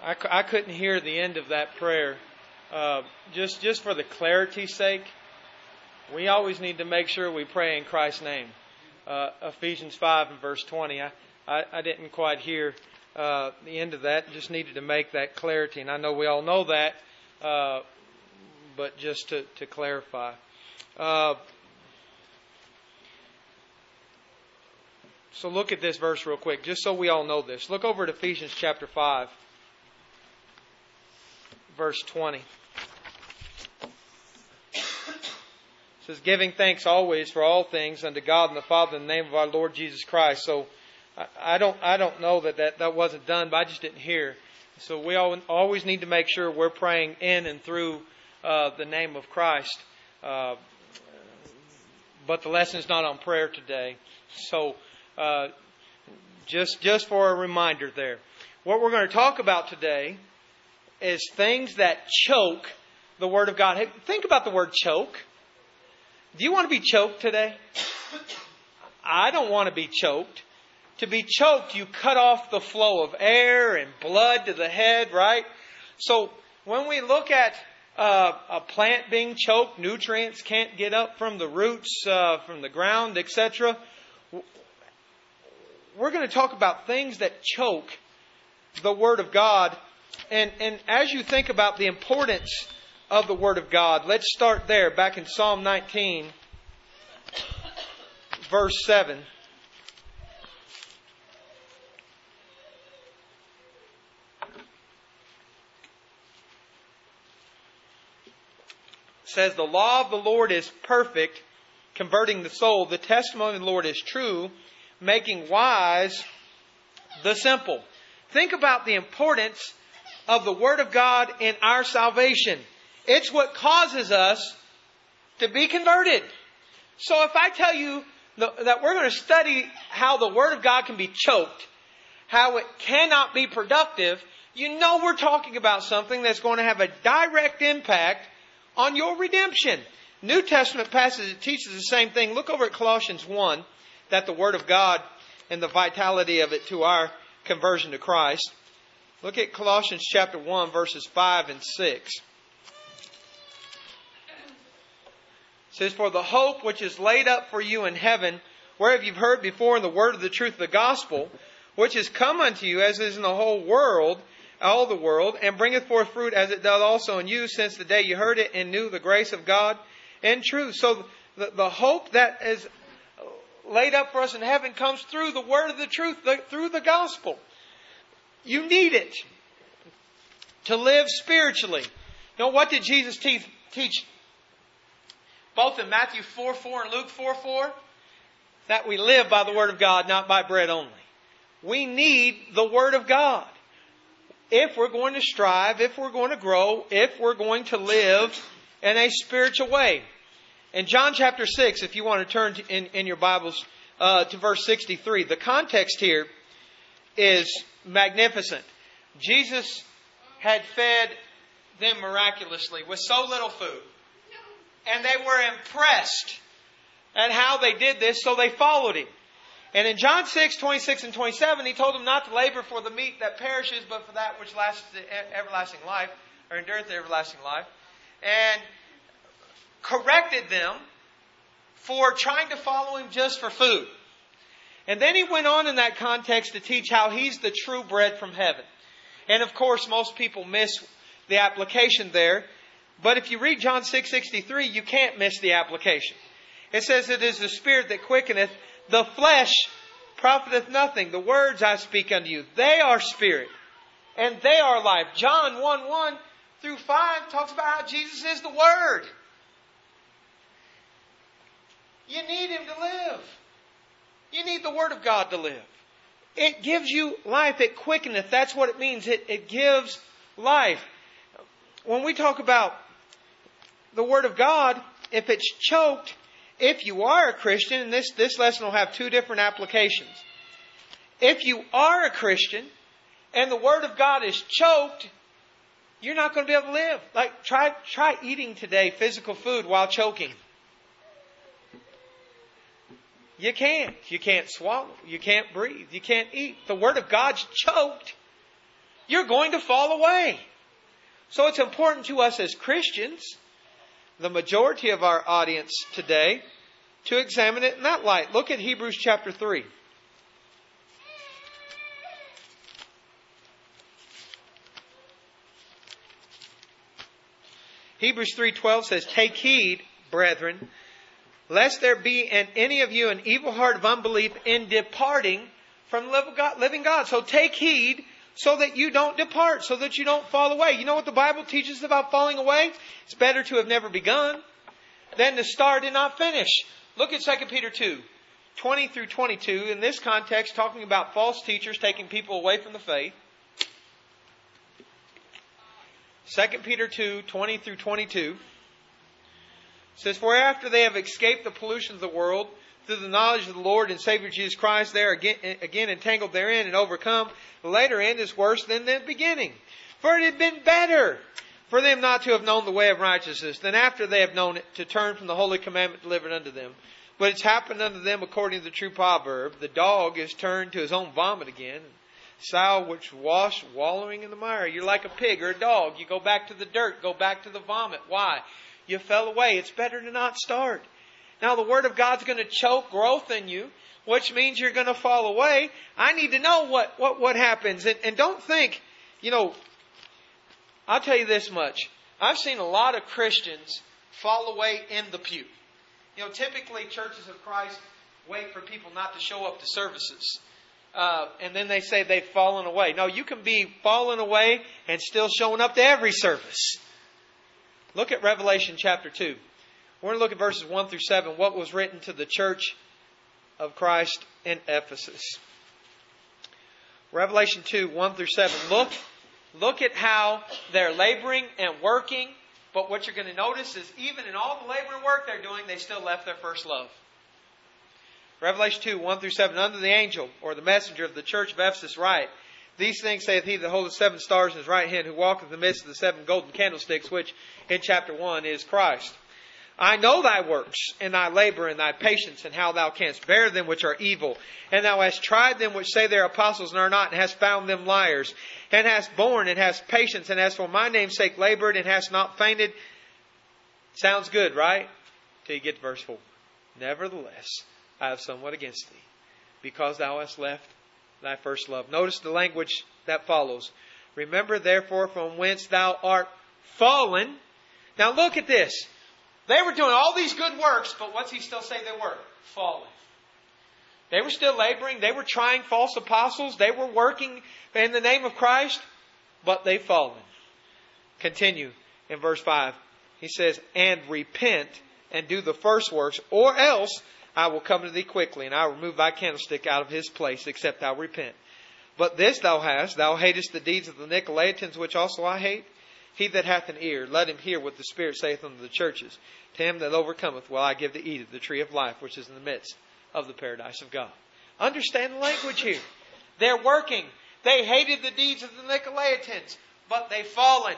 I couldn't hear the end of that prayer. Just for the clarity's sake, we always need to make sure we pray in Christ's name. Ephesians 5 and verse 20. I didn't quite hear the end of that. Just needed to make that clarity. And I know we all know that, but just to clarify. So look at this verse real quick, just so we all know this. Look over at Ephesians chapter 5, verse 20. It says, giving thanks always for all things unto God and the Father in the name of our Lord Jesus Christ. So I don't know that wasn't done, but I just didn't hear. So we always need to make sure we're praying in and through the name of Christ. But the lesson is not on prayer today. So just for a reminder there. What we're going to talk about today is things that choke the Word of God. Hey, think about the word choke. Do you want to be choked today? I don't want to be choked. To be choked, you cut off the flow of air and blood to the head, right? So when we look at a plant being choked, nutrients can't get up from the roots, from the ground, etc. We're going to talk about things that choke the Word of God. And as you think about the importance of the Word of God, let's start there, back in Psalm 19, verse 7. It says, the law of the Lord is perfect, converting the soul. The testimony of the Lord is true, making wise the simple. Think about the importance of the Word of God in our salvation. It's what causes us to be converted. So if I tell you that we're going to study how the Word of God can be choked, how it cannot be productive, you know we're talking about something that's going to have a direct impact on your redemption. New Testament passage teaches the same thing. Look over at Colossians 1, that the Word of God and the vitality of it to our conversion to Christ. Look at Colossians chapter 1, verses 5 and 6. It says, for the hope which is laid up for you in heaven, whereof you've heard before in the word of the truth of the gospel, which is come unto you, as is in the whole world, all the world, and bringeth forth fruit as it doth also in you, since the day you heard it and knew the grace of God in truth. So the hope that is laid up for us in heaven comes through the word of the truth, through the gospel. You need it to live spiritually. Now, what did Jesus teach? Both in Matthew 4:4 and Luke 4:4, that we live by the Word of God, not by bread only. We need the Word of God if we're going to strive, if we're going to grow, if we're going to live in a spiritual way. In John chapter 6, if you want to turn in your Bibles to verse 63, the context here is magnificent. Jesus had fed them miraculously with so little food. And they were impressed at how they did this, so they followed Him. And in John 6, 26 and 27, He told them not to labor for the meat that perishes, but for that which lasts the everlasting life, or endureth the everlasting life. And corrected them for trying to follow Him just for food. And then He went on in that context to teach how He's the true bread from heaven. And of course, most people miss the application there. But if you read John 6:63, you can't miss the application. It says, it is the Spirit that quickeneth, the flesh profiteth nothing. The words I speak unto you, they are spirit, and they are life. John 1:1 through 5 talks about how Jesus is the Word. You need Him to live. You need the Word of God to live. It gives you life. It quickeneth. That's what it means. It gives life. When we talk about the Word of God, if it's choked, if you are a Christian, and this lesson will have two different applications. If you are a Christian and the Word of God is choked, you're not going to be able to live. Like, try eating today physical food while choking. You can't. You can't swallow. You can't breathe. You can't eat. The Word of God's choked. you're going to fall away. So it's important to us as Christians, the majority of our audience today, to examine it in that light. Look at Hebrews chapter 3. Hebrews 3:12 says, "Take heed, brethren, lest there be in any of you an evil heart of unbelief in departing from the living God." So take heed so that you don't depart, so that you don't fall away. You know what the Bible teaches about falling away? It's better to have never begun than to start and not finish. Look at 2 Peter 2, 20 through 22. In this context, talking about false teachers taking people away from the faith. 2 Peter 2, 20 through 22 says, "For after they have escaped the pollution of the world, through the knowledge of the Lord and Savior Jesus Christ, they are again entangled therein and overcome. The later end is worse than the beginning. For it had been better for them not to have known the way of righteousness, than after they have known it, to turn from the holy commandment delivered unto them. But it's happened unto them according to the true proverb, the dog is turned to his own vomit again. Sow which washed, wallowing in the mire." You're like a pig or a dog. You go back to the dirt, go back to the vomit. Why? You fell away. It's better to not start. Now the Word of God's going to choke growth in you, which means you're going to fall away. I need to know what happens. And don't think, I'll tell you this much. I've seen a lot of Christians fall away in the pew. Typically churches of Christ wait for people not to show up to services. And then they say they've fallen away. No, you can be falling away and still showing up to every service. Look at Revelation chapter 2. We're going to look at verses 1 through 7. What was written to the church of Christ in Ephesus. Revelation 2, 1 through 7. Look at how they're laboring and working. But what you're going to notice is even in all the labor and work they're doing, they still left their first love. Revelation 2, 1 through 7. "Unto the angel, or the messenger of the church of Ephesus write, These things saith he that holdeth 7 stars in his right hand, who walketh in the midst of the 7 golden candlesticks," which in chapter 1 is Christ. "I know thy works, and thy labor, and thy patience, and how thou canst bear them which are evil. And thou hast tried them which say they are apostles and are not, and hast found them liars. And hast borne, and hast patience, and hast for my name's sake labored, and hast not fainted." Sounds good, right? Till you get to verse 4. "Nevertheless, I have somewhat against thee, because thou hast left thy first love." Notice the language that follows. "Remember therefore from whence thou art fallen." Now look at this. They were doing all these good works, but what's he still say they were? Fallen. They were still laboring. They were trying false apostles. They were working in the name of Christ, but they've fallen. Continue in verse 5. He says, "And repent and do the first works, or else I will come to thee quickly, and I will remove thy candlestick out of his place, except thou repent. But this thou hast, thou hatest the deeds of the Nicolaitans, which also I hate. He that hath an ear, let him hear what the Spirit saith unto the churches. To him that overcometh will I give to eat of the tree of life, which is in the midst of the paradise of God." Understand the language here. They're working. They hated the deeds of the Nicolaitans, but they've fallen.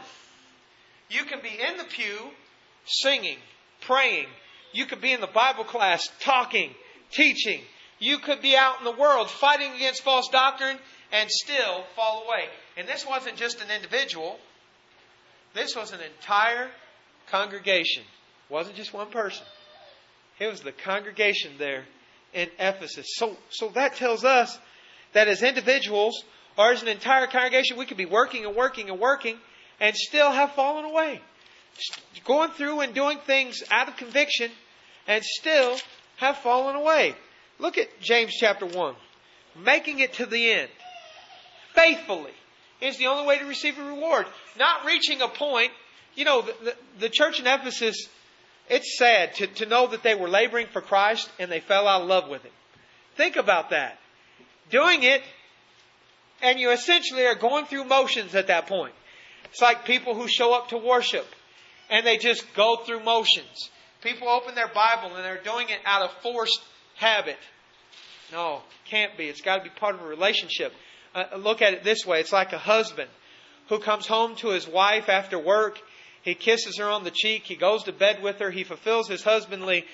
You can be in the pew, singing, praying. You could be in the Bible class, talking, teaching. You could be out in the world fighting against false doctrine and still fall away. And this wasn't just an individual. This was an entire congregation. It wasn't just one person. It was the congregation there in Ephesus. So that tells us that as individuals or as an entire congregation, we could be working and working and working and still have fallen away. Going through and doing things out of conviction and still have fallen away. Look at James chapter 1. Making it to the end faithfully is the only way to receive a reward. Not reaching a point. The church in Ephesus, it's sad to know that they were laboring for Christ and they fell out of love with Him. Think about that. Doing it, and you essentially are going through motions at that point. It's like people who show up to worship and they just go through motions. People open their Bible and they're doing it out of forced habit. No, can't be. It's got to be part of a relationship. Look at it this way. It's like a husband who comes home to his wife after work. He kisses her on the cheek. He goes to bed with her. He fulfills his husbandly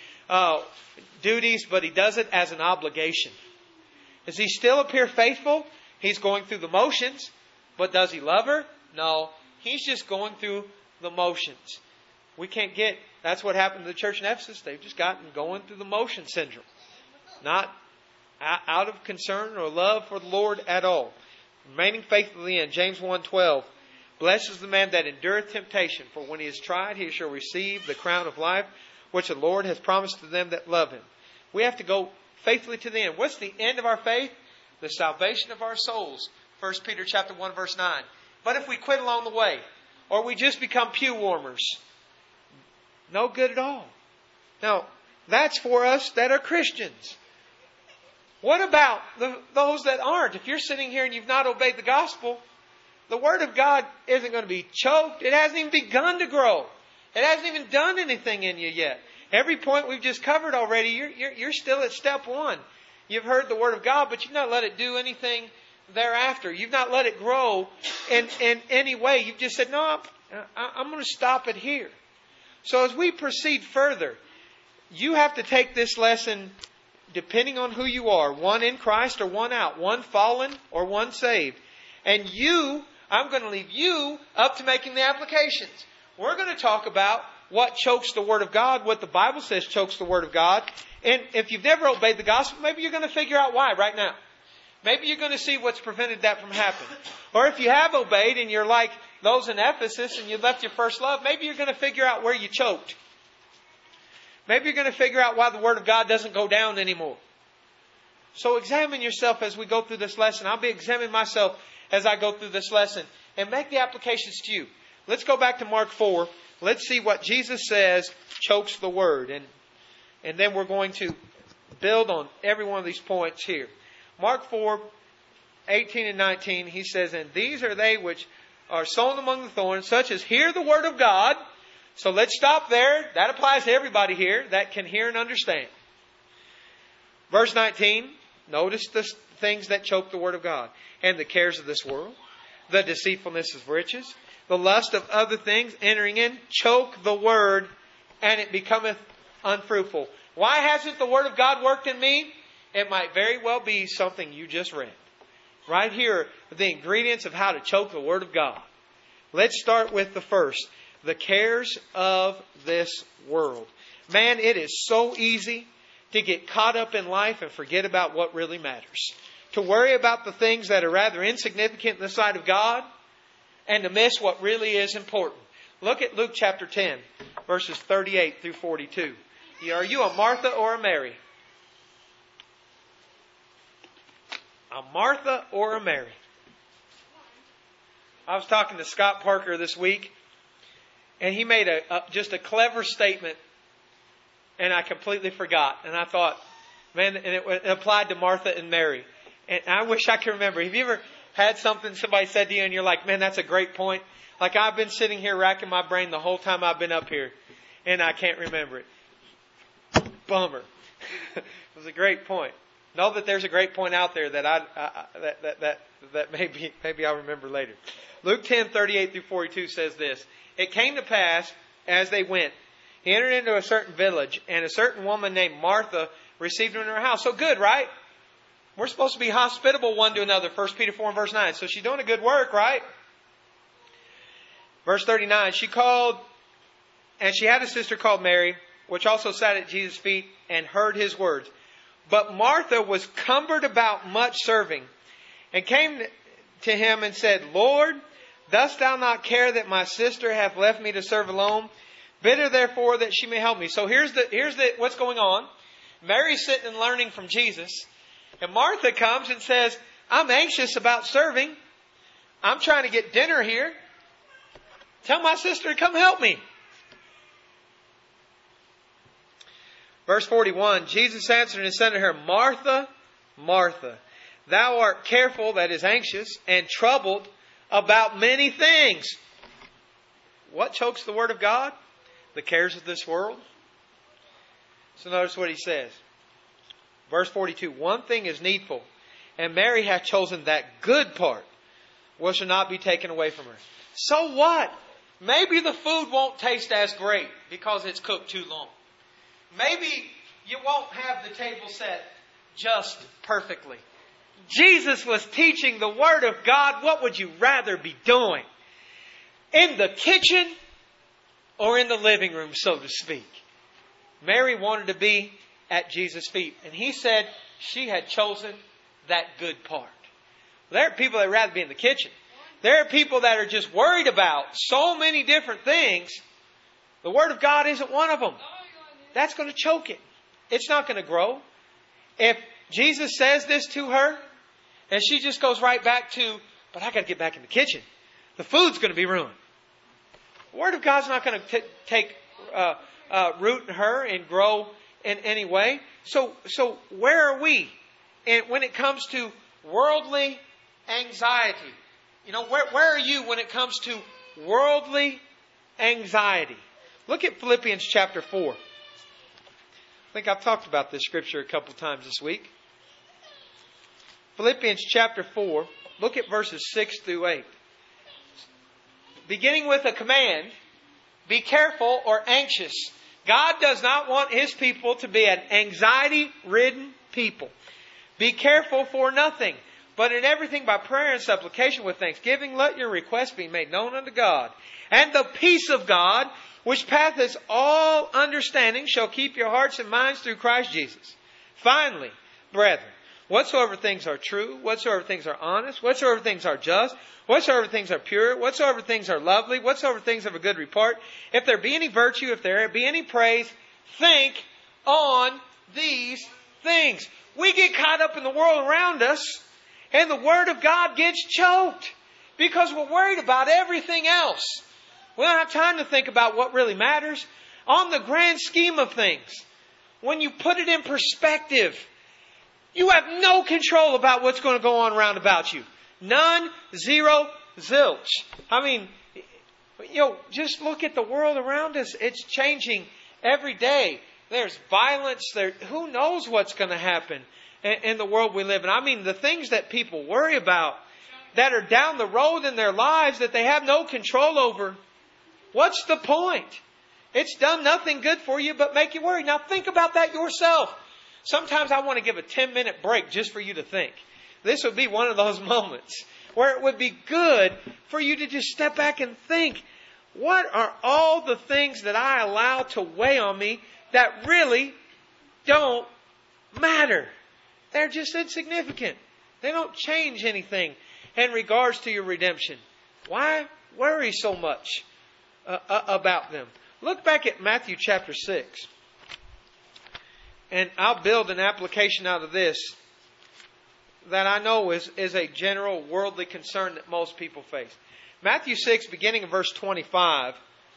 duties, but he does it as an obligation. Does he still appear faithful? He's going through the motions. But does he love her? No. He's just going through the motions. We can't get... That's what happened to the church in Ephesus. They've just gotten going through the motion syndrome. Not out of concern or love for the Lord at all. Remaining faithfully in James 1:12. Blessed is the man that endureth temptation, for when he is tried, he shall receive the crown of life, which the Lord has promised to them that love him. We have to go faithfully to the end. What's the end of our faith? The salvation of our souls. 1 Peter chapter 1, verse 9. But if we quit along the way, or we just become pew warmers, no good at all. Now, that's for us that are Christians. What about those that aren't? If you're sitting here and you've not obeyed the gospel, the Word of God isn't going to be choked. It hasn't even begun to grow. It hasn't even done anything in you yet. Every point we've just covered already, you're still at step one. You've heard the Word of God, but you've not let it do anything thereafter. You've not let it grow in any way. You've just said, no, I'm going to stop it here. So as we proceed further, you have to take this lesson depending on who you are. One in Christ or one out. One fallen or one saved. And I'm going to leave you up to making the applications. We're going to talk about what chokes the Word of God, what the Bible says chokes the Word of God. And if you've never obeyed the gospel, maybe you're going to figure out why right now. Maybe you're going to see what's prevented that from happening. Or if you have obeyed and you're like those in Ephesus and you left your first love, maybe you're going to figure out where you choked. Maybe you're going to figure out why the Word of God doesn't go down anymore. So examine yourself as we go through this lesson. I'll be examining myself as I go through this lesson. And make the applications to you. Let's go back to Mark 4. Let's see what Jesus says chokes the Word. And then we're going to build on every one of these points here. Mark 4, 18 and 19, he says, and these are they which are sown among the thorns, such as hear the Word of God. So let's stop there. That applies to everybody here that can hear and understand. Verse 19, notice the things that choke the Word of God. And the cares of this world, the deceitfulness of riches, the lust of other things entering in, choke the Word, and it becometh unfruitful. Why hasn't the Word of God worked in me? It might very well be something you just read. Right here are the ingredients of how to choke the Word of God. Let's start with the first. The cares of this world. Man, it is so easy to get caught up in life and forget about what really matters. To worry about the things that are rather insignificant in the sight of God and to miss what really is important. Look at Luke chapter 10, verses 38 through 42. Are you a Martha or a Mary? A Martha or a Mary? I was talking to Scott Parker this week, and he made just a clever statement, and I completely forgot. And I thought, man, and it applied to Martha and Mary. And I wish I could remember. Have you ever had something somebody said to you, and you're like, man, that's a great point? Like I've been sitting here racking my brain the whole time I've been up here, and I can't remember it. Bummer. It was a great point. Know that there's a great point out there that maybe I'll remember later. Luke 10:38 through 42 says this. It came to pass as they went, he entered into a certain village, and a certain woman named Martha received him in her house. So good, right? We're supposed to be hospitable one to another. 1 Peter 4 and verse 9. So she's doing a good work, right? Verse 39. She called, and she had a sister called Mary, which also sat at Jesus' feet and heard his words. But Martha was cumbered about much serving, and came to him and said, Lord, dost thou not care that my sister hath left me to serve alone? Bid her therefore that she may help me. So here's what's going on. Mary's sitting and learning from Jesus. And Martha comes and says, I'm anxious about serving. I'm trying to get dinner here. Tell my sister to come help me. Verse 41, Jesus answered and said to her, Martha, Martha, thou art careful, that is anxious, and troubled about many things. What chokes the Word of God? The cares of this world. So notice what he says. Verse 42, one thing is needful, and Mary hath chosen that good part, which shall not be taken away from her. So what? Maybe the food won't taste as great because it's cooked too long. Maybe you won't have the table set just perfectly. Jesus was teaching the Word of God, what would you rather be doing? In the kitchen or in the living room, so to speak? Mary wanted to be at Jesus' feet. And He said she had chosen that good part. There are people that would rather be in the kitchen. There are people that are just worried about so many different things. The Word of God isn't one of them. That's going to choke it. It's not going to grow. If Jesus says this to her, and she just goes right back to, but I got to get back in the kitchen. The food's going to be ruined. The Word of God's not going to take root in her and grow in any way. So where are we? And when it comes to worldly anxiety, where are you when it comes to worldly anxiety? Look at Philippians chapter 4. I think I've talked about this scripture a couple times this week. Philippians chapter 4, look at verses 6 through 8. Beginning with a command, be careful or anxious. God does not want His people to be an anxiety-ridden people. Be careful for nothing, but in everything by prayer and supplication with thanksgiving, let your requests be made known unto God. And the peace of God, which passeth all understanding, shall keep your hearts and minds through Christ Jesus. Finally, brethren, whatsoever things are true, whatsoever things are honest, whatsoever things are just, whatsoever things are pure, whatsoever things are lovely, whatsoever things of a good report, if there be any virtue, if there be any praise, think on these things. We get caught up in the world around us, and the Word of God gets choked because we're worried about everything else. We don't have time to think about what really matters. On the grand scheme of things, when you put it in perspective, you have no control about what's going to go on around about you. None, zero, zilch. I mean, just look at the world around us. It's changing every day. There's violence. Who knows what's going to happen in the world we live in? I mean, the things that people worry about that are down the road in their lives that they have no control over. What's the point? It's done nothing good for you but make you worry. Now think about that yourself. Sometimes I want to give a 10-minute break just for you to think. This would be one of those moments where it would be good for you to just step back and think, what are all the things that I allow to weigh on me that really don't matter? They're just insignificant. They don't change anything in regards to your redemption. Why worry so much about them? Look back at Matthew chapter 6. And I'll build an application out of this that I know is a general worldly concern that most people face. Matthew 6, beginning of verse 25.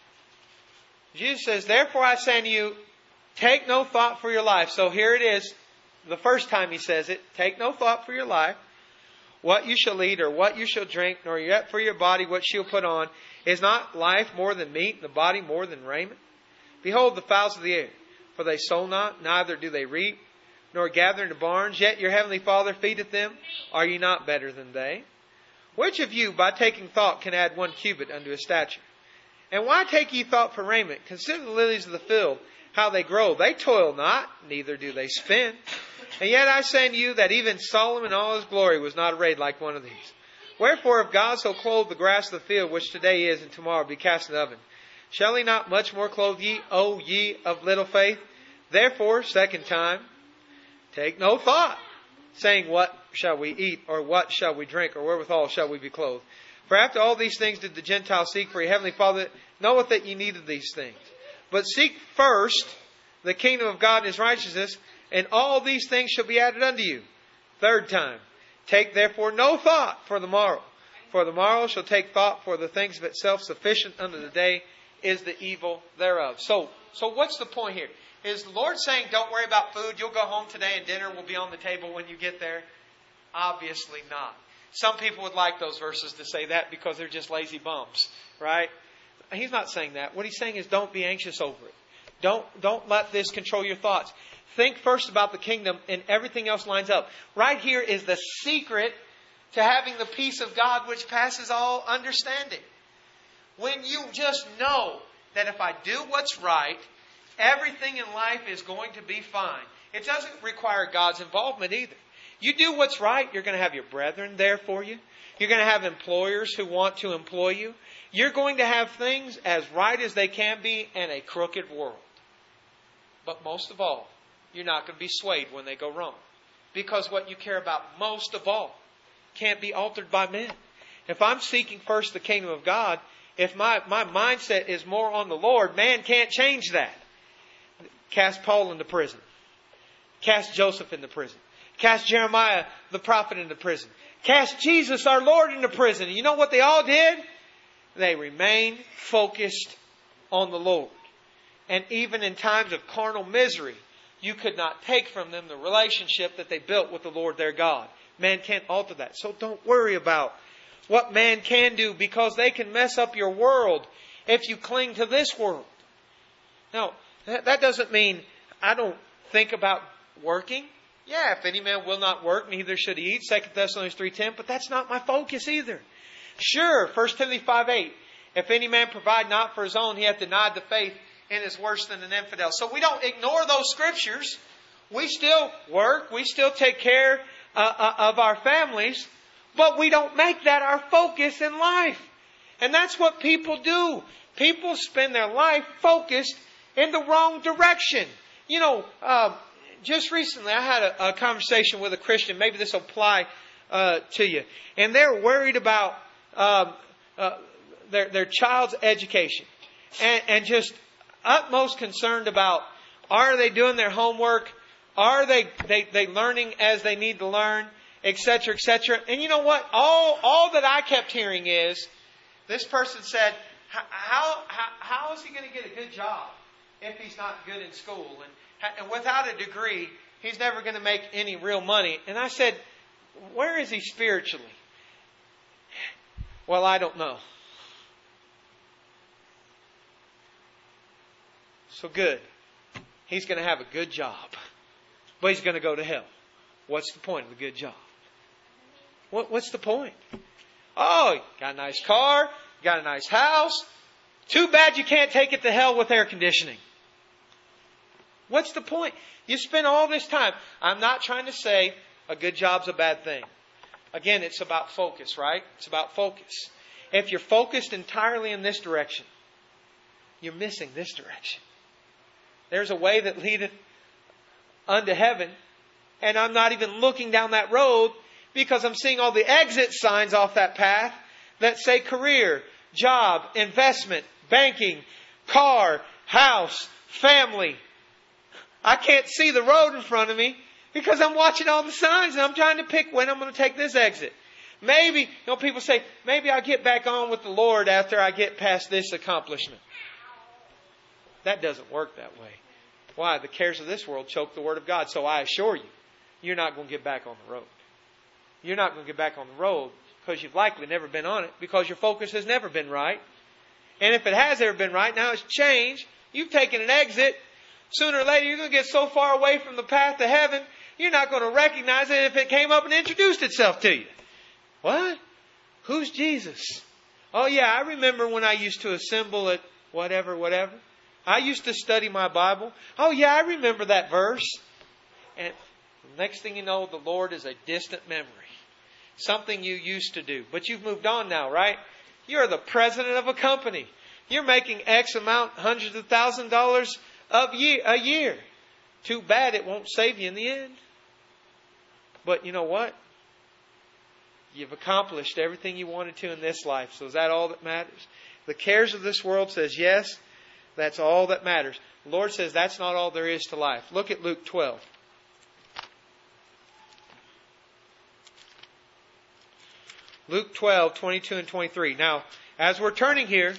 Jesus says, therefore I say unto you, take no thought for your life. So here it is, the first time He says it. Take no thought for your life, what you shall eat or what you shall drink, nor yet for your body what you'll put on. Is not life more than meat, and the body more than raiment? Behold the fowls of the air, for they sow not, neither do they reap, nor gather into barns, yet your heavenly Father feedeth them. Are ye not better than they? Which of you, by taking thought, can add 1 cubit unto his stature? And why take ye thought for raiment? Consider the lilies of the field, how they grow. They toil not, neither do they spin. And yet I say unto you that even Solomon in all his glory was not arrayed like one of these. Wherefore, if God so clothe the grass of the field, which today is and tomorrow be cast in the oven, shall He not much more clothe ye, O ye of little faith? Therefore, second time, take no thought, saying, what shall we eat, or what shall we drink, or wherewithal shall we be clothed? For after all these things did the Gentiles seek, for your heavenly Father knoweth that ye needed these things. But seek first the kingdom of God and His righteousness, and all these things shall be added unto you. Third time, take therefore no thought for the morrow. For the morrow shall take thought for the things of itself. Sufficient unto the day is the evil thereof. So what's the point here? Is the Lord saying, don't worry about food. You'll go home today and dinner will be on the table when you get there? Obviously not. Some people would like those verses to say that because they're just lazy bums, right? He's not saying that. What He's saying is don't be anxious over it. Don't let this control your thoughts. Think first about the kingdom and everything else lines up. Right here is the secret to having the peace of God which passes all understanding. When you just know that if I do what's right, everything in life is going to be fine. It doesn't require God's involvement either. You do what's right, you're going to have your brethren there for you. You're going to have employers who want to employ you. You're going to have things as right as they can be in a crooked world. But most of all, you're not going to be swayed when they go wrong. Because what you care about most of all can't be altered by men. If I'm seeking first the kingdom of God, if my mindset is more on the Lord, man can't change that. Cast Paul into prison. Cast Joseph into prison. Cast Jeremiah the prophet into prison. Cast Jesus our Lord into prison. And you know what they all did? They remained focused on the Lord. And even in times of carnal misery, you could not take from them the relationship that they built with the Lord their God. Man can't alter that. So don't worry about what man can do, because they can mess up your world if you cling to this world. Now, that doesn't mean I don't think about working. Yeah, if any man will not work, neither should he eat. 2 Thessalonians 3:10. But that's not my focus either. Sure, 1 Timothy 5:8. If any man provide not for his own, he hath denied the faith and is worse than an infidel. So we don't ignore those scriptures. We still work. We still take care of our families. But we don't make that our focus in life. And that's what people do. People spend their life focused in the wrong direction. You know, just recently I had a conversation with a Christian. Maybe this will apply to you. And they're worried about their child's education. And just utmost concerned about, are they doing their homework? Are they learning as they need to learn? Etc., etc. And you know what? All that I kept hearing is, this person said, how is he going to get a good job if he's not good in school? And without a degree, he's never going to make any real money. And I said, where is he spiritually? Well, I don't know. So good. He's going to have a good job. But he's going to go to hell. What's the point of a good job? What's the point? Oh, got a nice car, got a nice house. Too bad you can't take it to hell with air conditioning. What's the point? You spend all this time. I'm not trying to say a good job's a bad thing. Again, it's about focus, right? It's about focus. If you're focused entirely in this direction, you're missing this direction. There's a way that leadeth unto heaven, and I'm not even looking down that road, because I'm seeing all the exit signs off that path that say career, job, investment, banking, car, house, family. I can't see the road in front of me because I'm watching all the signs and I'm trying to pick when I'm going to take this exit. Maybe, people say, maybe I'll get back on with the Lord after I get past this accomplishment. That doesn't work that way. Why? The cares of this world choke the Word of God. So I assure you, you're not going to get back on the road. You're not going to get back on the road because you've likely never been on it, because your focus has never been right. And if it has ever been right, now it's changed. You've taken an exit. Sooner or later, you're going to get so far away from the path to heaven, you're not going to recognize it if it came up and introduced itself to you. What? Who's Jesus? Oh yeah, I remember when I used to assemble at whatever. I used to study my Bible. Oh yeah, I remember that verse. And the next thing you know, the Lord is a distant memory. Something you used to do. But you've moved on now, right? You're the president of a company. You're making X amount, hundreds of $1,000s a year. Too bad it won't save you in the end. But you know what? You've accomplished everything you wanted to in this life. So is that all that matters? The cares of this world says yes, that's all that matters. The Lord says that's not all there is to life. Look at Luke 12. Luke 12, 22 and 23. Now, as we're turning here,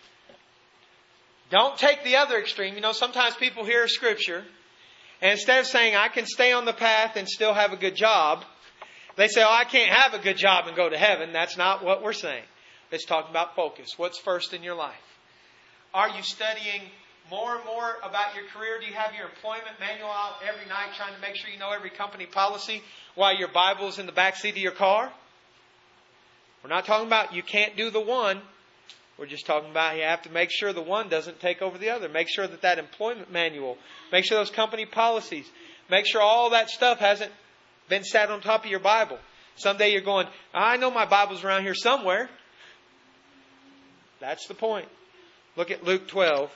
don't take the other extreme. Sometimes people hear a scripture, and instead of saying, I can stay on the path and still have a good job, they say, I can't have a good job and go to heaven. That's not what we're saying. It's talking about focus. What's first in your life? Are you studying more and more about your career? Do you have your employment manual out every night trying to make sure you know every company policy while your Bible's in the back seat of your car? We're not talking about you can't do the one. We're just talking about you have to make sure the one doesn't take over the other. Make sure that employment manual, make sure those company policies, make sure all that stuff hasn't been sat on top of your Bible. Someday you're going, I know my Bible's around here somewhere. That's the point. Look at Luke 12,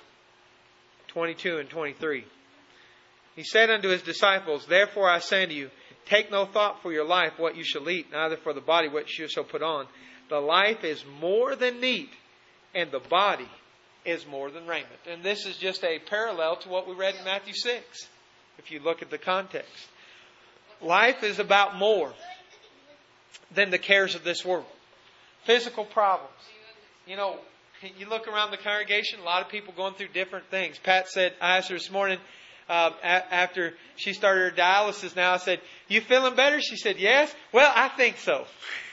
22 and 23. He said unto His disciples, Therefore I say unto you, take no thought for your life, what you shall eat, neither for the body, what you shall put on. The life is more than meat, and the body is more than raiment. And this is just a parallel to what we read in Matthew 6, if you look at the context. Life is about more than the cares of this world. Physical problems. You know, you look around the congregation, a lot of people going through different things. Pat said, I asked her this morning, after she started her dialysis now, I said, you feeling better? She said, yes. Well, I think so.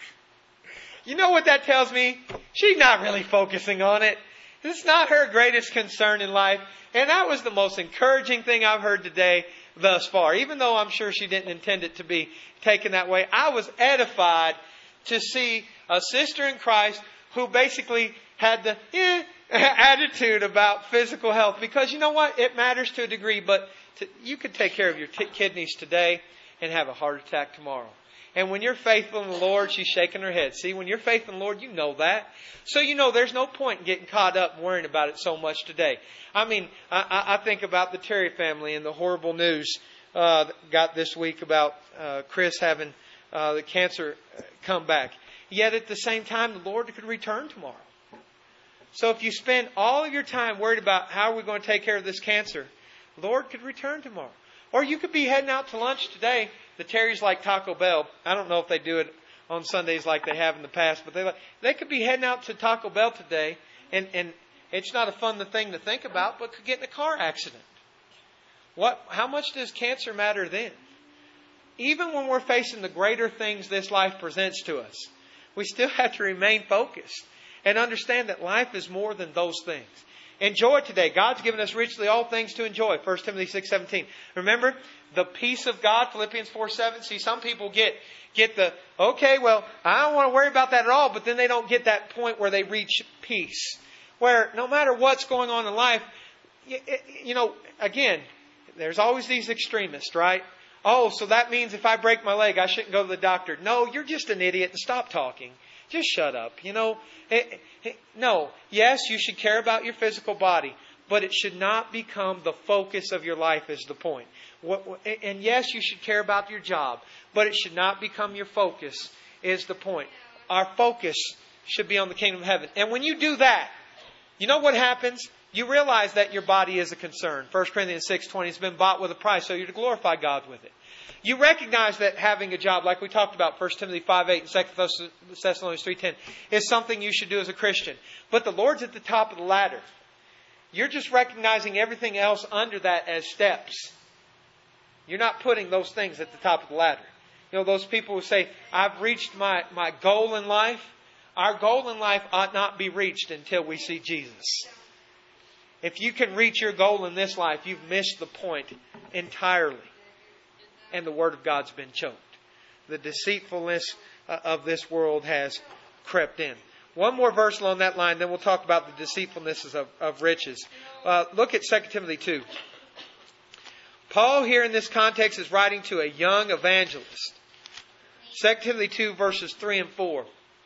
You know what that tells me? She's not really focusing on it. It's not her greatest concern in life. And that was the most encouraging thing I've heard today thus far. Even though I'm sure she didn't intend it to be taken that way, I was edified to see a sister in Christ who basically had the attitude about physical health. Because you know what? It matters to a degree, but you could take care of your kidneys today and have a heart attack tomorrow. And when you're faithful in the Lord, she's shaking her head. See, when you're faithful in the Lord, you know that. So you know there's no point in getting caught up and worrying about it so much today. I mean, I think about the Terry family and the horrible news got this week about Chris having the cancer come back. Yet at the same time, the Lord could return tomorrow. So if you spend all of your time worried about how we're going to take care of this cancer, the Lord could return tomorrow. Or you could be heading out to lunch today. The Terry's like Taco Bell. I don't know if they do it on Sundays like they have in the past, but they could be heading out to Taco Bell today, and it's not a fun thing to think about, but could get in a car accident. How much does cancer matter then? Even when we're facing the greater things this life presents to us, we still have to remain focused and understand that life is more than those things. Enjoy today. God's given us richly all things to enjoy. 1 Timothy 6:17. Remember, the peace of God, Philippians 4:7. See, some people get the, okay, well, I don't want to worry about that at all, but then they don't get that point where they reach peace. Where no matter what's going on in life, you know, again, there's always these extremists, right? Oh, so that means if I break my leg, I shouldn't go to the doctor. No, you're just an idiot and stop talking. Just shut up, you know. No, yes, you should care about your physical body, but it should not become the focus of your life is the point. And yes, you should care about your job, but it should not become your focus is the point. Our focus should be on the kingdom of heaven. And when you do that, you know what happens? You realize that your body is a concern. 1 Corinthians 6:20 has been bought with a price, so you're to glorify God with it. You recognize that having a job, like we talked about, 1 Timothy 5:8 and 2 Thessalonians 3:10, is something you should do as a Christian. But the Lord's at the top of the ladder. You're just recognizing everything else under that as steps. You're not putting those things at the top of the ladder. You know, those people who say, I've reached my goal in life. Our goal in life ought not be reached until we see Jesus. If you can reach your goal in this life, you've missed the point entirely. And the Word of God's been choked. The deceitfulness of this world has crept in. One more verse along that line, then we'll talk about the deceitfulness of riches. Look at 2 Timothy 2. Paul here in this context is writing to a young evangelist. 2 Timothy 2 verses 3 and 4.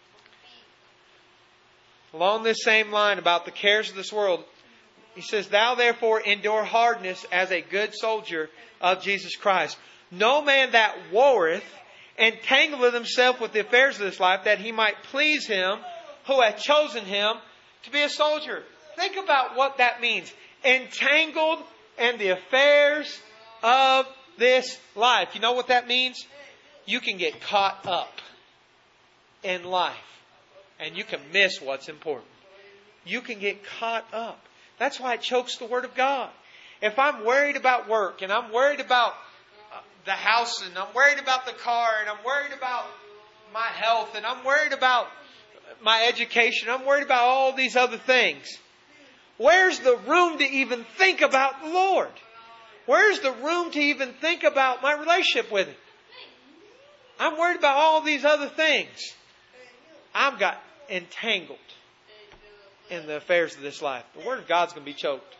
Along this same line about the cares of this world, he says, Thou therefore endure hardness as a good soldier of Jesus Christ. No man that warreth entangleth himself with the affairs of this life, that he might please him who hath chosen him to be a soldier. Think about what that means. Entangled in the affairs of this life. You know what that means? You can get caught up in life. And you can miss what's important. You can get caught up. That's why it chokes the Word of God. If I'm worried about work, and I'm worried about the house, and I'm worried about the car, and I'm worried about my health, and I'm worried about my education, I'm worried about all these other things, where's the room to even think about the Lord? Where's the room to even think about my relationship with Him? I'm worried about all these other things. I've got entangled in the affairs of this life. The Word of God's going to be choked.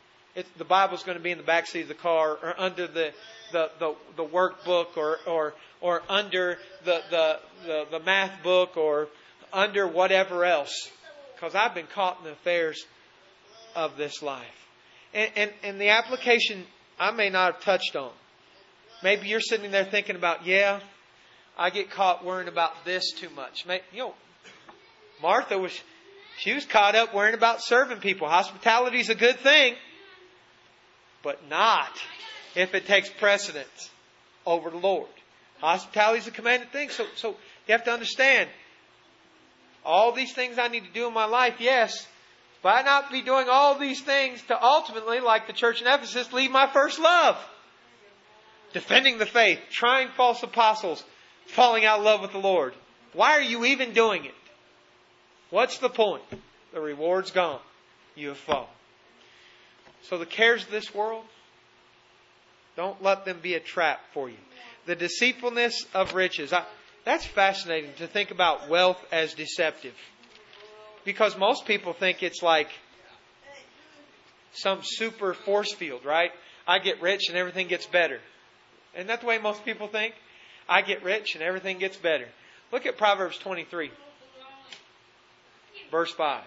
The Bible's going to be in the back seat of the car, or under the workbook, or or under the math book or under whatever else. Because I've been caught in the affairs of this life. And the application I may not have touched on. Maybe you're sitting there thinking about, yeah, I get caught worrying about this too much. Martha was caught up worrying about serving people. Hospitality is a good thing, but not if it takes precedence over the Lord. Hospitality is a commanded thing. So you have to understand, all these things I need to do in my life, yes, but I not be doing all these things to ultimately, like the church in Ephesus, leave my first love. Defending the faith, trying false apostles, falling out of love with the Lord. Why are you even doing it? What's the point? The reward's gone. You have fallen. So the cares of this world, don't let them be a trap for you. The deceitfulness of riches. That's fascinating to think about wealth as deceptive. Because most people think it's like some super force field, right? I get rich and everything gets better. Isn't that the way most people think? I get rich and everything gets better. Look at Proverbs 23, verse 5.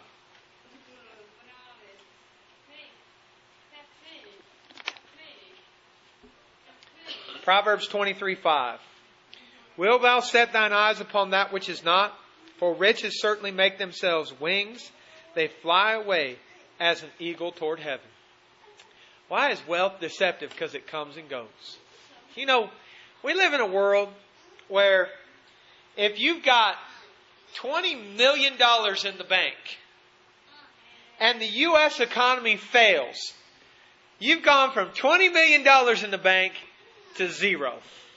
Proverbs 23:5. Wilt thou set thine eyes upon that which is not? For riches certainly make themselves wings. They fly away as an eagle toward heaven. Why is wealth deceptive? Because it comes and goes. You know, we live in a world where if you've got $20 million in the bank and the U.S. economy fails, you've gone from $20 million in the bank to zero.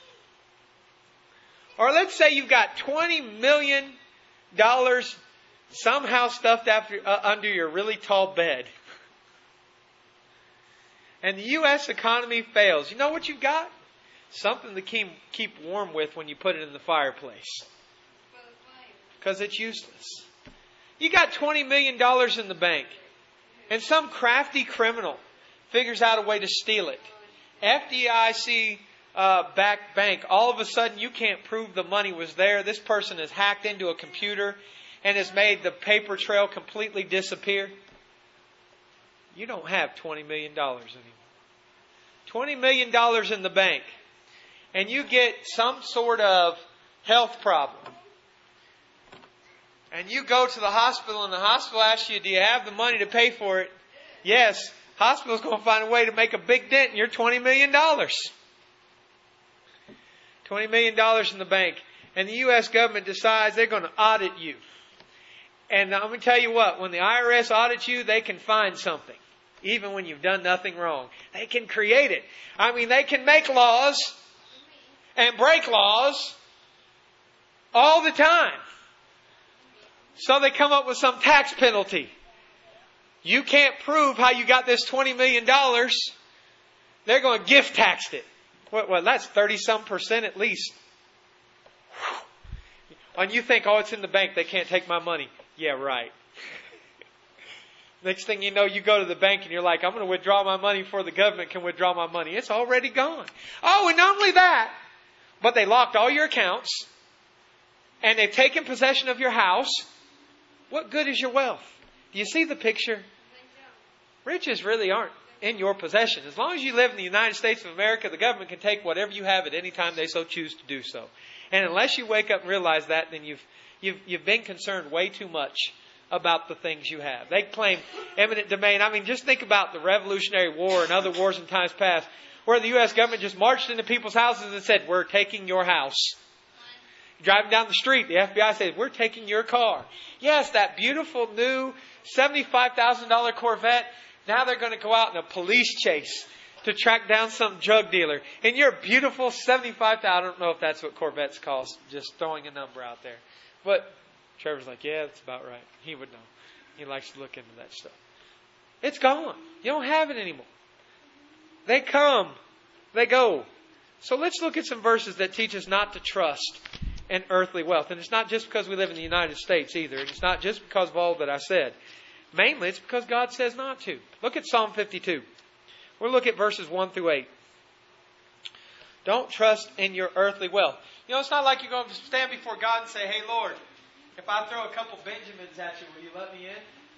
Or let's say you've got $20 million somehow stuffed under your really tall bed. And the U.S. economy fails. You know what you've got? Something to keep warm with when you put it in the fireplace. Because it's useless. You got $20 million in the bank. And some crafty criminal figures out a way to steal it. FDIC backed bank. All of a sudden you can't prove the money was there. This person has hacked into a computer and has made the paper trail completely disappear. You don't have $20 million anymore. $20 million in the bank. And you get some sort of health problem. And you go to the hospital and the hospital asks you, do you have the money to pay for it? Yes. Hospital's going to find a way to make a big dent in your $20 million. $20 million in the bank. And the U.S. government decides they're going to audit you. And I'm going to tell you what, when the IRS audits you, they can find something. Even when you've done nothing wrong. They can create it. I mean, they can make laws and break laws all the time. So they come up with some tax penalty. You can't prove how you got this $20 million. They're going to gift tax it. Well, that's 30-some% at least. And you think, oh, it's in the bank. They can't take my money. Yeah, right. Next thing you know, you go to the bank and you're like, I'm going to withdraw my money before the government can withdraw my money. It's already gone. Oh, and not only that, but they locked all your accounts and they've taken possession of your house. What good is your wealth? Do you see the picture? Riches really aren't in your possession. As long as you live in the United States of America, the government can take whatever you have at any time they so choose to do so. And unless you wake up and realize that, then you've been concerned way too much about the things you have. They claim eminent domain. I mean, just think about the Revolutionary War and other wars in times past, where the U.S. government just marched into people's houses and said, we're taking your house. Driving down the street, the FBI says, we're taking your car. Yes, that beautiful new $75,000 Corvette. Now they're going to go out in a police chase to track down some drug dealer. And your beautiful $75,000, I don't know if that's what Corvettes cost, just throwing a number out there. But Trevor's like, yeah, that's about right. He would know. He likes to look into that stuff. It's gone. You don't have it anymore. They come. They go. So let's look at some verses that teach us not to trust in earthly wealth. And it's not just because we live in the United States either. It's not just because of all that I said. Mainly, it's because God says not to. Look at Psalm 52. We'll look at verses 1 through 8. Don't trust in your earthly wealth. You know, it's not like you're going to stand before God and say, hey, Lord, if I throw a couple Benjamins at you, will you let me in?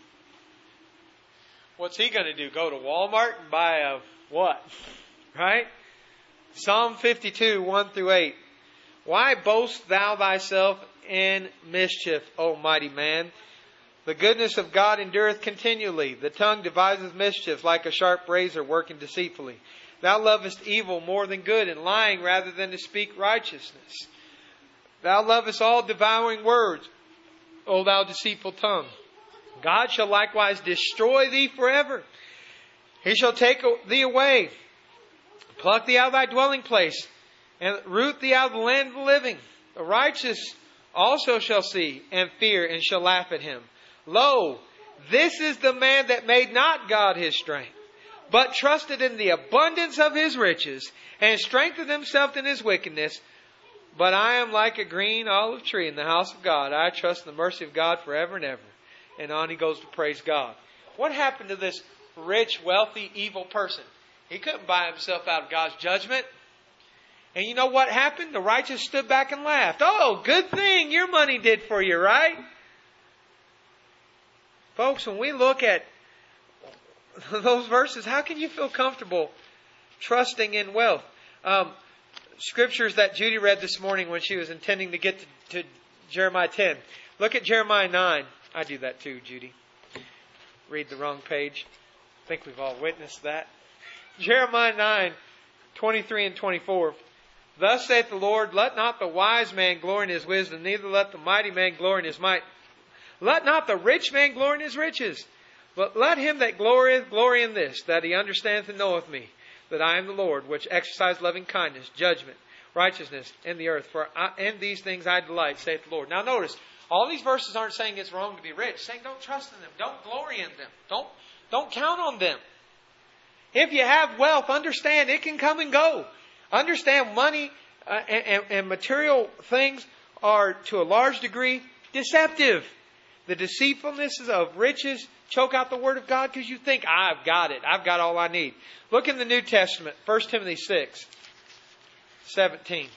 What's He going to do? Go to Walmart and buy a what? Right? Psalm 52, 1 through 8. Why boast thou thyself in mischief, O mighty man? The goodness of God endureth continually. The tongue deviseth mischief like a sharp razor working deceitfully. Thou lovest evil more than good, and lying rather than to speak righteousness. Thou lovest all devouring words, O thou deceitful tongue. God shall likewise destroy thee forever. He shall take thee away, pluck thee out of thy dwelling place, and root thee out of the land of the living. The righteous also shall see and fear, and shall laugh at him. Lo, this is the man that made not God his strength, but trusted in the abundance of his riches, and strengthened himself in his wickedness. But I am like a green olive tree in the house of God. I trust in the mercy of God forever and ever. And on he goes to praise God. What happened to this rich, wealthy, evil person? He couldn't buy himself out of God's judgment. And you know what happened? The righteous stood back and laughed. Oh, good thing your money did for you, right? Folks, when we look at those verses, how can you feel comfortable trusting in wealth? Scriptures that Judy read this morning when she was intending to get to Jeremiah 10. Look at Jeremiah 9. I do that too, Judy. Read the wrong page. I think we've all witnessed that. Jeremiah 9, 23 and 24. Thus saith the Lord, let not the wise man glory in his wisdom, neither let the mighty man glory in his might. Let not the rich man glory in his riches, but let him that glorieth glory in this, that he understandeth and knoweth me, that I am the Lord, which exercise loving kindness, judgment, righteousness in the earth. For in these things I delight, saith the Lord. Now notice, all these verses aren't saying it's wrong to be rich. It's saying don't trust in them. Don't glory in them. Don't count on them. If you have wealth, understand it can come and go. Understand money and material things are to a large degree deceptive. The deceitfulness of riches choke out the Word of God because you think, I've got it. I've got all I need. Look in the New Testament, 1 Timothy 6, 17.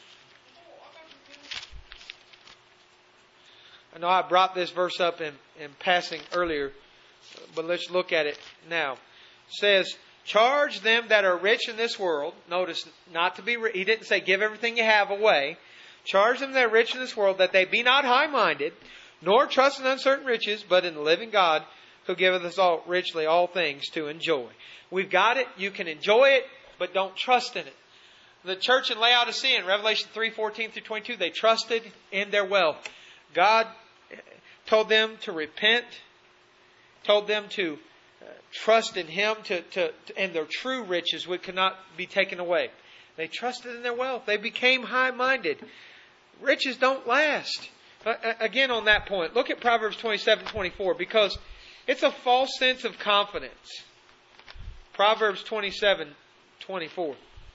I know I brought this verse up in passing earlier, but let's look at it now. It says, charge them that are rich in this world. Notice, not to be. He didn't say give everything you have away. Charge them that are rich in this world, that they be not high-minded, nor trust in uncertain riches, but in the living God, who giveth us all richly all things to enjoy. We've got it. You can enjoy it, but don't trust in it. The church in Laodicea in Revelation 3:14 through 22, they trusted in their wealth. God told them to repent, told them to trust in Him, and their true riches could not be taken away. They trusted in their wealth. They became high-minded. Riches don't last. Again, on that point, look at Proverbs 27:24, because it's a false sense of confidence. Proverbs 27:24.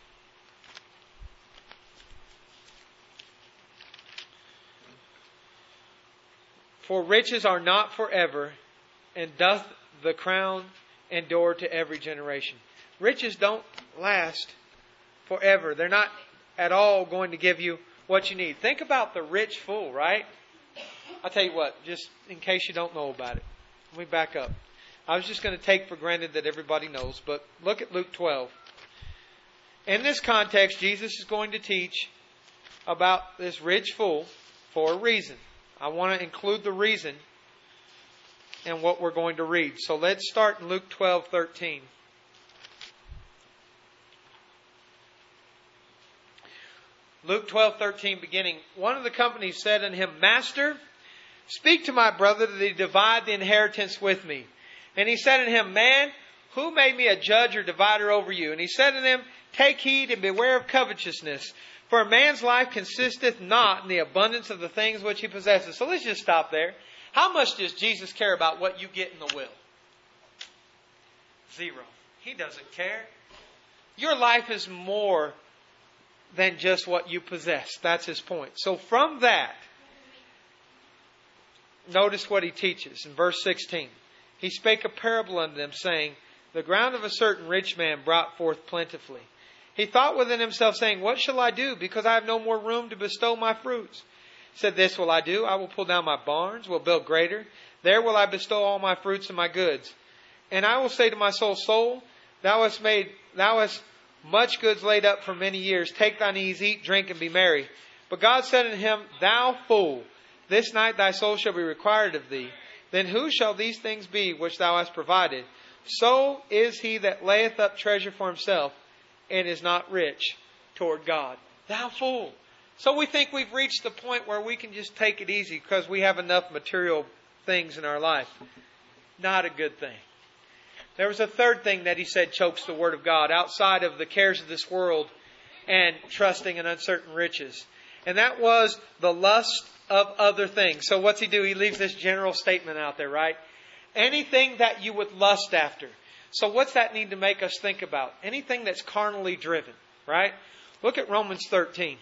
For riches are not forever, and doth the crown endure to every generation. Riches don't last forever. They're not at all going to give you what you need. Think about the rich fool, right? I'll tell you what, just in case you don't know about it. Let me back up. I was just going to take for granted that everybody knows, but look at Luke 12. In this context, Jesus is going to teach about this rich fool for a reason. I want to include the reason in what we're going to read. So let's start in Luke 12:13. Luke 12:13 beginning. One of the company said unto him, Master, speak to my brother that he divide the inheritance with me. And he said unto him, Man, who made me a judge or divider over you? And he said unto them, Take heed and beware of covetousness. For a man's life consisteth not in the abundance of the things which he possesses. So let's just stop there. How much does Jesus care about what you get in the will? Zero. He doesn't care. Your life is more than just what you possess. That's his point. So from that, notice what he teaches in verse 16. He spake a parable unto them, saying, The ground of a certain rich man brought forth plentifully. He thought within himself, saying, what shall I do, because I have no more room to bestow my fruits? He said, this will I do. I will pull down my barns, will build greater. There will I bestow all my fruits and my goods. And I will say to my soul, soul, thou hast much goods laid up for many years. Take thine ease, eat, drink, and be merry. But God said unto him, thou fool, this night thy soul shall be required of thee. Then whose shall these things be which thou hast provided? So is he that layeth up treasure for himself, and is not rich toward God. Thou fool. So we think we've reached the point where we can just take it easy because we have enough material things in our life. Not a good thing. There was a third thing that he said chokes the Word of God outside of the cares of this world and trusting in uncertain riches. And that was the lust of other things. So what's he do? He leaves this general statement out there, right? Anything that you would lust after. So what's that need to make us think about? Anything that's carnally driven, right? Look at Romans 13.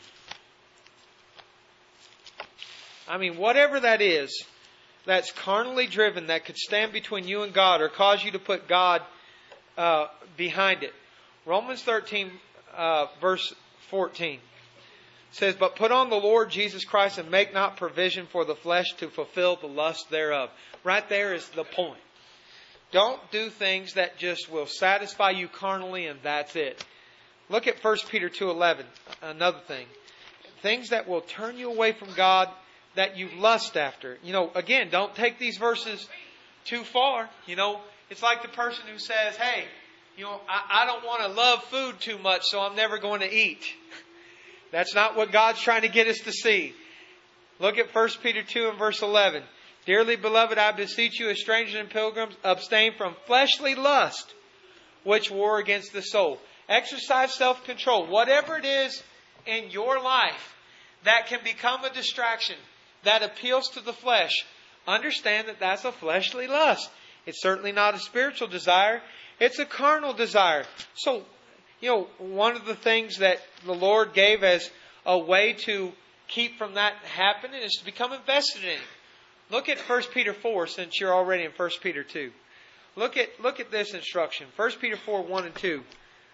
I mean, whatever that is, that's carnally driven, that could stand between you and God or cause you to put God behind it. Romans 13, verse 14 says, but put on the Lord Jesus Christ and make not provision for the flesh to fulfill the lust thereof. Right there is the point. Don't do things that just will satisfy you carnally and that's it. Look at 1 Peter 2:11, another thing. Things that will turn you away from God that you lust after. You know, again, don't take these verses too far. You know, it's like the person who says, hey, you know, I don't want to love food too much, so I'm never going to eat. That's not what God's trying to get us to see. Look at 1 Peter 2 and verse 11. Dearly beloved, I beseech you as strangers and pilgrims, abstain from fleshly lust, which war against the soul. Exercise self-control. Whatever it is in your life that can become a distraction, that appeals to the flesh, understand that that's a fleshly lust. It's certainly not a spiritual desire. It's a carnal desire. So, you know, one of the things that the Lord gave as a way to keep from that happening is to become invested in Him. Look at 1 Peter 4, since you're already in 1 Peter 2. Look at this instruction. 1 Peter 4, 1 and 2.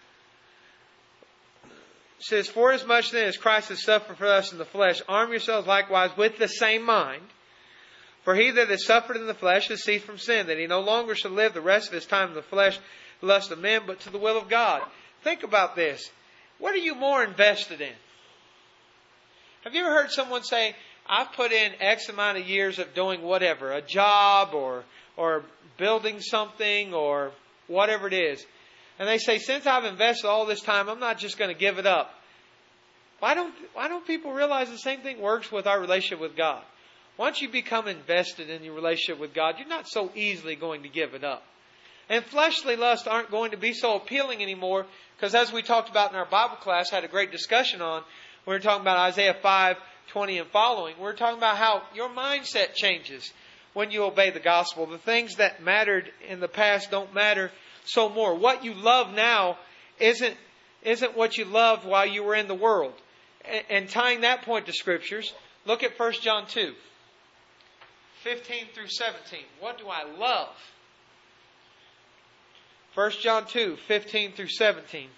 It says, for as much then as Christ has suffered for us in the flesh, arm yourselves likewise with the same mind. For he that has suffered in the flesh has ceased from sin, that he no longer shall live the rest of his time in the flesh, the lust of men, but to the will of God. Think about this. What are you more invested in? Have you ever heard someone say, I've put in X amount of years of doing whatever, a job or building something or whatever it is. And they say, since I've invested all this time, I'm not just going to give it up. Why don't people realize the same thing works with our relationship with God? Once you become invested in your relationship with God, you're not so easily going to give it up. And fleshly lusts aren't going to be so appealing anymore, because as we talked about in our Bible class, had a great discussion on, we were talking about Isaiah 5:20 and following. We're talking about how your mindset changes when you obey the gospel. The things that mattered in the past don't matter so more. What you love now isn't what you loved while you were in the world. And tying that point to scriptures, look at 1 John 2, 15 through 17. What do I love? 1 John 2, 15 through 17.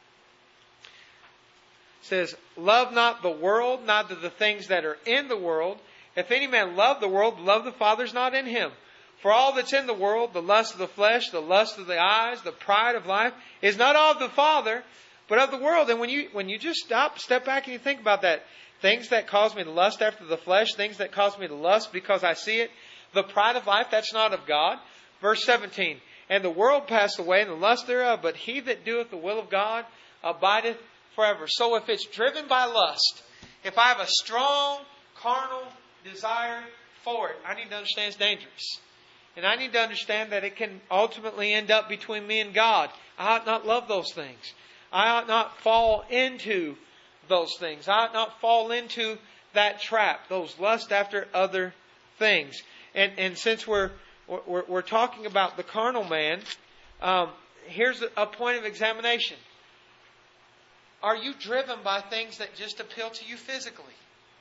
Says, love not the world, neither the things that are in the world. If any man love the world, the love of the Father is not in him. For all that's in the world, the lust of the flesh, the lust of the eyes, the pride of life, is not of the Father, but of the world. And when you just step back and you think about that, things that cause me to lust after the flesh, things that cause me to lust because I see it, the pride of life, that's not of God. Verse 17, and the world passed away, and the lust thereof, but he that doeth the will of God abideth forever. So if it's driven by lust, if I have a strong carnal desire for it, I need to understand it's dangerous. And I need to understand that it can ultimately end up between me and God. I ought not love those things. I ought not fall into those things. I ought not fall into that trap, those lust after other things. And since we're talking about the carnal man, here's a point of examination. Are you driven by things that just appeal to you physically?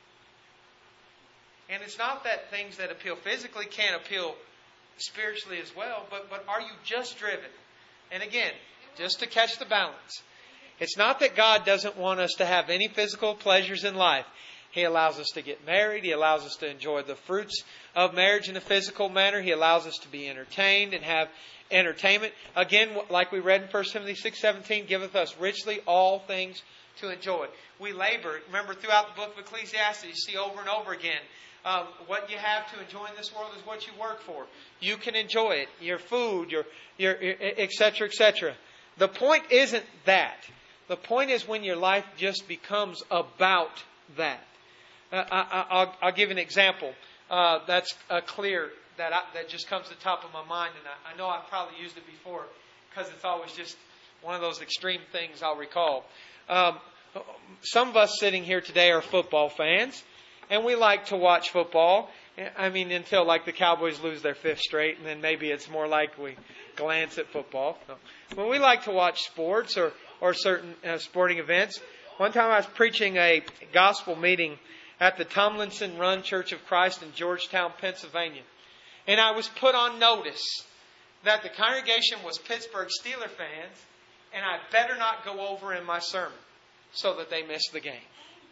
And it's not that things that appeal physically can't appeal spiritually as well, but are you just driven? And again, just to catch the balance. It's not that God doesn't want us to have any physical pleasures in life. He allows us to get married. He allows us to enjoy the fruits of marriage in a physical manner. He allows us to be entertained and have entertainment. Again, like we read in 1 Timothy 6:17, giveth us richly all things to enjoy. We labor. Remember, throughout the book of Ecclesiastes, you see over and over again, what you have to enjoy in this world is what you work for. You can enjoy it. Your food, your et cetera, et cetera. The point isn't that. The point is when your life just becomes about that. I'll give an example that's clear that just comes to the top of my mind, and I know I've probably used it before because it's always just one of those extreme things I'll recall. Some of us sitting here today are football fans, and we like to watch football. I mean, until like the Cowboys lose their fifth straight, and then maybe it's more like we glance at football. No. Well, we like to watch sports or certain sporting events. One time I was preaching a gospel meeting at the Tomlinson Run Church of Christ in Georgetown, Pennsylvania. And I was put on notice that the congregation was Pittsburgh Steelers fans, and I better not go over in my sermon so that they miss the game.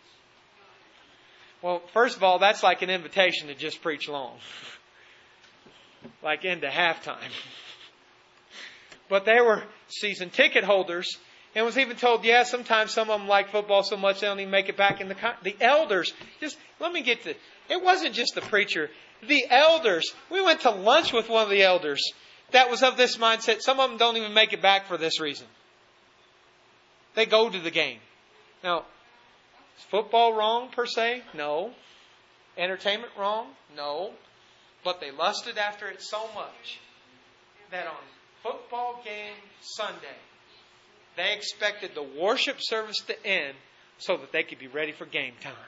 Well, first of all, that's like an invitation to just preach long. Like into halftime. But they were season ticket holders, and was even told, yeah, sometimes some of them like football so much they don't even make it back in the elders. Just let me get to it. Wasn't just the preacher. The elders. We went to lunch with one of the elders that was of this mindset. Some of them don't even make it back for this reason. They go to the game. Now, is football wrong per se? No. Entertainment wrong? No. But they lusted after it so much that on football game Sunday, they expected the worship service to end so that they could be ready for game time.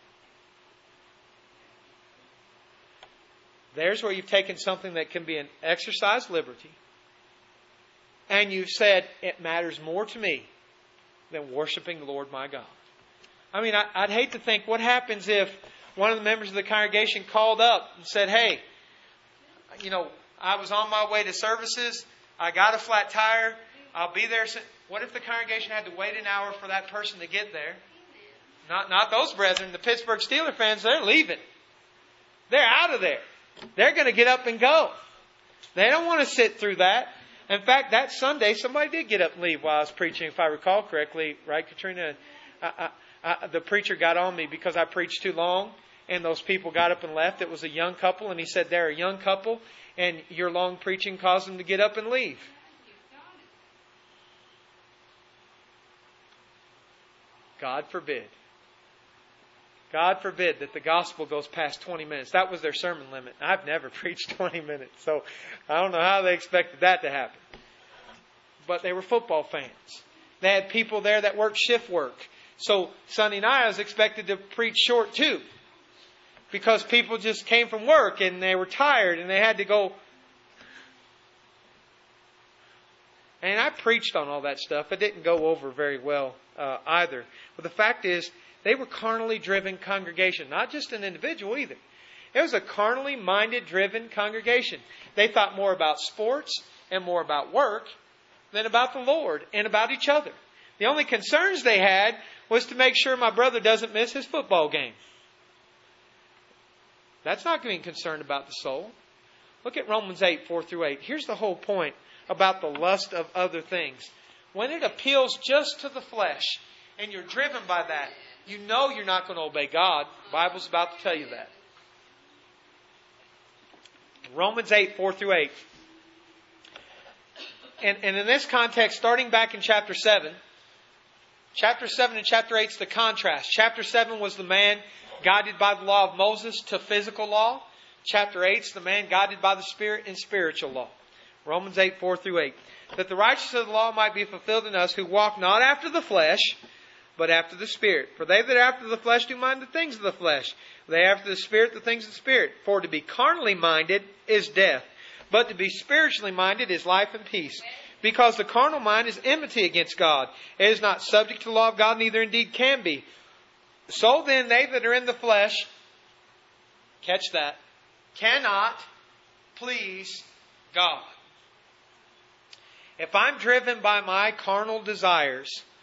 There's where you've taken something that can be an exercise liberty, and you've said, it matters more to me than worshiping the Lord my God. I mean, I'd hate to think what happens if one of the members of the congregation called up and said, hey, I was on my way to services. I got a flat tire. I'll be there. What if the congregation had to wait an hour for that person to get there? Not those brethren. The Pittsburgh Steelers fans, they're leaving. They're out of there. They're going to get up and go. They don't want to sit through that. In fact, that Sunday, somebody did get up and leave while I was preaching, if I recall correctly. Right, Katrina? The preacher got on me because I preached too long, and those people got up and left. It was a young couple, and he said, they're a young couple, and your long preaching caused them to get up and leave. God forbid. God forbid that the gospel goes past 20 minutes. That was their sermon limit. I've never preached 20 minutes, so I don't know how they expected that to happen. But they were football fans. They had people there that worked shift work. So Sunday night I was expected to preach short too. Because people just came from work and they were tired and they had to go. And I preached on all that stuff. It didn't go over very well either. But the fact is, they were carnally driven congregation. Not just an individual either. It was a carnally minded, driven congregation. They thought more about sports and more about work than about the Lord and about each other. The only concerns they had was to make sure my brother doesn't miss his football game. That's not being concerned about the soul. Look at Romans 8, 4 through 8. Here's the whole point about the lust of other things. When it appeals just to the flesh and you're driven by that, you know you're not going to obey God. The Bible's about to tell you that. Romans 8, 4 through 8. And in this context, starting back in chapter 7 and chapter 8 is the contrast. Chapter 7 was the man guided by the law of Moses to physical law. Chapter 8 is the man guided by the Spirit in spiritual law. Romans 8, 4 through 8. That the righteousness of the law might be fulfilled in us who walk not after the flesh, but after the Spirit. For they that are after the flesh do mind the things of the flesh. They after the Spirit, the things of the Spirit. For to be carnally minded is death, but to be spiritually minded is life and peace. Because the carnal mind is enmity against God. It is not subject to the law of God, neither indeed can be. So then they that are in the flesh, catch that, cannot please God. If I'm driven by my carnal desires,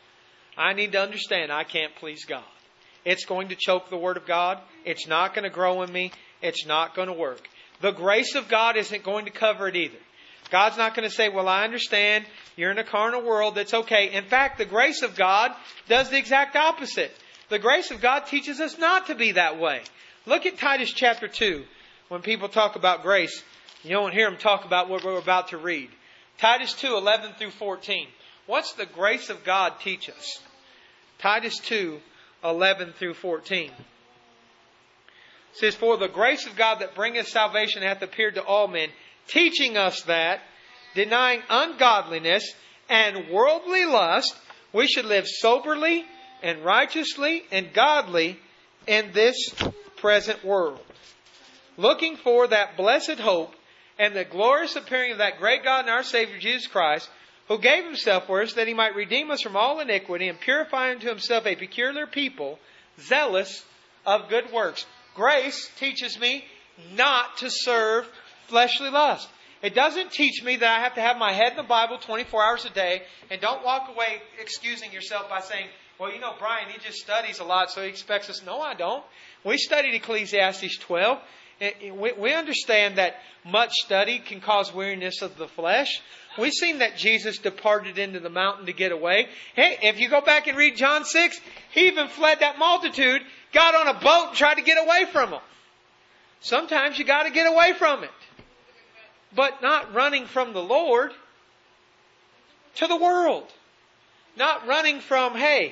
I need to understand I can't please God. It's going to choke the Word of God. It's not going to grow in me. It's not going to work. The grace of God isn't going to cover it either. God's not going to say, well, I understand you're in a carnal world. That's okay. In fact, the grace of God does the exact opposite. The grace of God teaches us not to be that way. Look at Titus chapter 2. When people talk about grace, you won't hear them talk about what we're about to read. Titus 2, 11 through 14. What's the grace of God teach us? Titus 2, 11 through 14. It says, for the grace of God that bringeth salvation hath appeared to all men, teaching us that, denying ungodliness and worldly lust, we should live soberly and righteously and godly in this present world, looking for that blessed hope and the glorious appearing of that great God and our Savior Jesus Christ, who gave Himself for us that He might redeem us from all iniquity and purify unto Himself a peculiar people, zealous of good works. Grace teaches me not to serve fleshly lust. It doesn't teach me that I have to have my head in the Bible 24 hours a day, and don't walk away excusing yourself by saying, well, you know, Brian, he just studies a lot, so he expects us. No, I don't. We studied Ecclesiastes 12. We understand that much study can cause weariness of the flesh. We've seen that Jesus departed into the mountain to get away. Hey, if you go back and read John 6, He even fled that multitude, got on a boat and tried to get away from them. Sometimes you got to get away from it. But not running from the Lord to the world. Not running from, hey,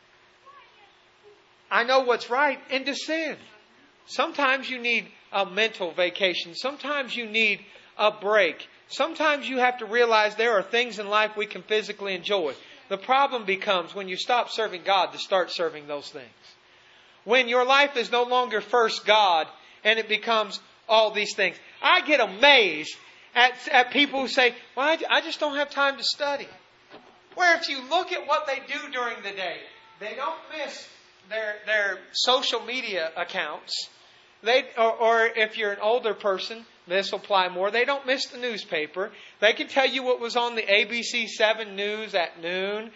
I know what's right, into sin. Sometimes you need a mental vacation. Sometimes you need a break. Sometimes you have to realize there are things in life we can physically enjoy. The problem becomes when you stop serving God to start serving those things. When your life is no longer first God and it becomes all these things. I get amazed at people who say, well, I just don't have time to study. Where if you look at what they do during the day, they don't miss their social media accounts. Or if you're an older person, this will apply more. They don't miss the newspaper. They can tell you what was on the ABC 7 News at noon,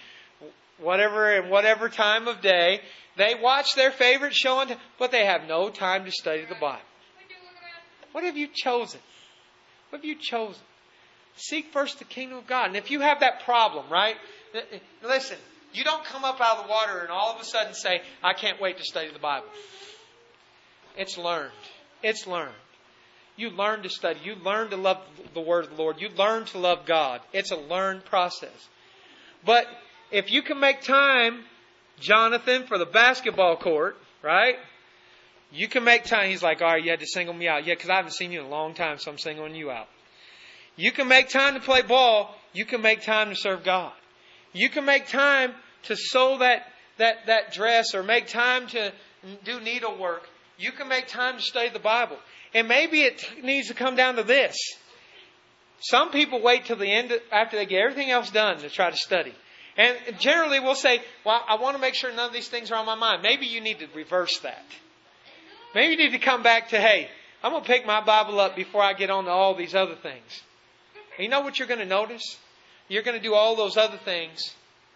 whatever time of day. They watch their favorite show, but they have no time to study the Bible. What have you chosen? What have you chosen? Seek first the kingdom of God. And if you have that problem, right? Listen, you don't come up out of the water and all of a sudden say, I can't wait to study the Bible. It's learned. It's learned. You learn to study. You learn to love the Word of the Lord. You learn to love God. It's a learned process. But if you can make time, Jonathan, for the basketball court, right? You can make time. He's like, all right, you had to single me out. Yeah, because I haven't seen you in a long time, so I'm singling you out. You can make time to play ball. You can make time to serve God. You can make time to sew that dress or make time to do needlework. You can make time to study the Bible. And maybe it needs to come down to this. Some people wait till the end after they get everything else done to try to study. And generally we'll say, well, I want to make sure none of these things are on my mind. Maybe you need to reverse that. Maybe you need to come back to, hey, I'm going to pick my Bible up before I get on to all these other things. And you know what you're going to notice? You're going to do all those other things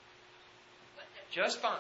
just fine.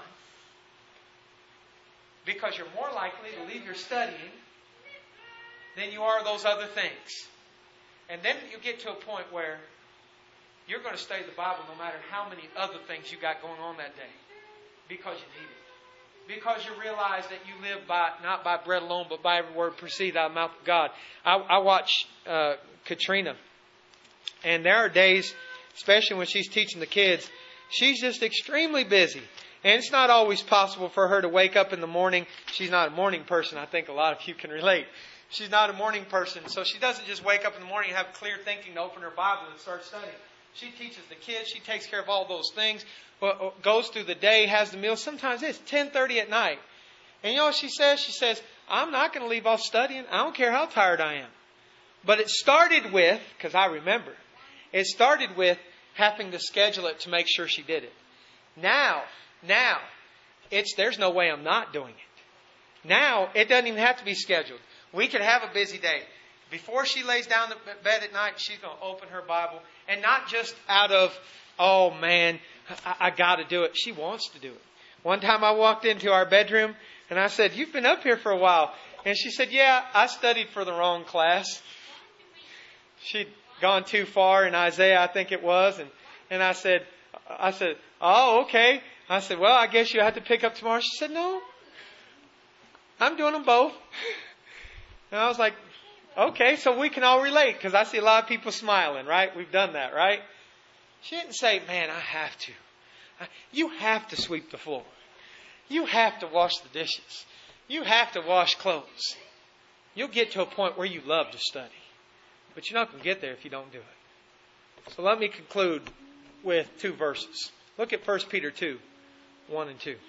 Because you're more likely to leave your studying than you are those other things. And then you get to a point where you're going to study the Bible no matter how many other things you got going on that day. Because you need it. Because you realize that you live not by bread alone, but by every word proceed out of the mouth of God. I watch Katrina. And there are days, especially when she's teaching the kids, she's just extremely busy. And it's not always possible for her to wake up in the morning. She's not a morning person. I think a lot of you can relate. She's not a morning person. So she doesn't just wake up in the morning and have clear thinking to open her Bible and start studying. She teaches the kids. She takes care of all those things. Goes through the day, has the meal. Sometimes it's 10:30 at night. And you know what she says? She says, I'm not going to leave off studying. I don't care how tired I am. But it started with, because I remember, it started with having to schedule it to make sure she did it. Now, there's no way I'm not doing it. Now, it doesn't even have to be scheduled. We could have a busy day. Before she lays down to bed at night, she's going to open her Bible. And not just out of Oh man, I got to do it. She wants to do it. One time I walked into our bedroom and I said, "You've been up here for a while." And she said, "Yeah, I studied for the wrong class." She'd gone too far in Isaiah, I think it was. And I said, "Oh, okay." I said, "Well, I guess you'll have to pick up tomorrow." She said, "No, I'm doing them both." And I was like, "Okay, so we can all relate," because I see a lot of people smiling, right? We've done that, right? She didn't say, "Man, I have to." You have to sweep the floor. You have to wash the dishes. You have to wash clothes. You'll get to a point where you love to study. But you're not going to get there if you don't do it. So let me conclude with 2 verses. Look at 1 Peter 2, 1 and 2. It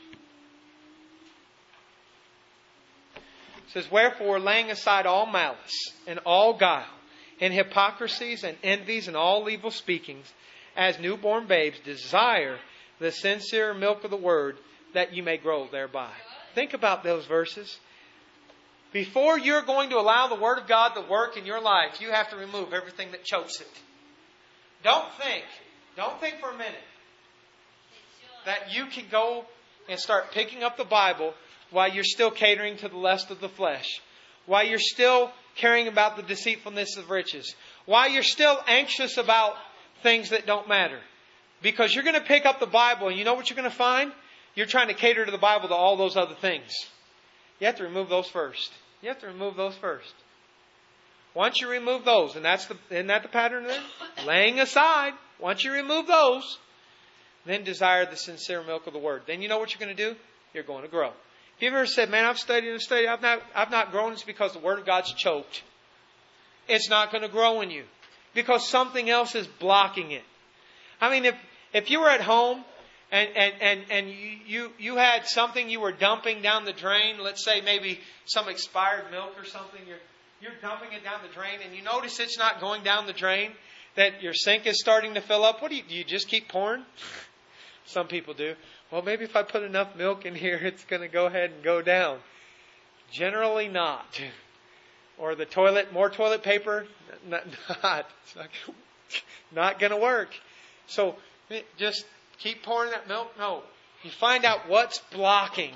says, "Wherefore, laying aside all malice and all guile and hypocrisies and envies and all evil speakings, as newborn babes desire the sincere milk of the word, that you may grow thereby." Think about those verses. Before you're going to allow the Word of God to work in your life, you have to remove everything that chokes it. Don't think for a minute that you can go and start picking up the Bible while you're still catering to the lust of the flesh, while you're still caring about the deceitfulness of riches, while you're still anxious about things that don't matter. Because you're going to pick up the Bible and you know what you're going to find? You're trying to cater to the Bible to all those other things. You have to remove those first. You have to remove those first. Once you remove those, and isn't that the pattern there? Laying aside. Once you remove those, then desire the sincere milk of the Word. Then you know what you're going to do? You're going to grow. If you've ever said, "Man, I've studied and studied, I've not grown," it's because the Word of God's choked. It's not going to grow in you because something else is blocking it. I mean, if you were at home and you had something you were dumping down the drain, let's say maybe some expired milk or something, you're dumping it down the drain and you notice it's not going down the drain, that your sink is starting to fill up. Do you just keep pouring? Some people do. Well, maybe if I put enough milk in here, it's going to go ahead and go down. Generally not. Or the toilet, more toilet paper? It's not going to work. So just keep pouring that milk? No. You find out what's blocking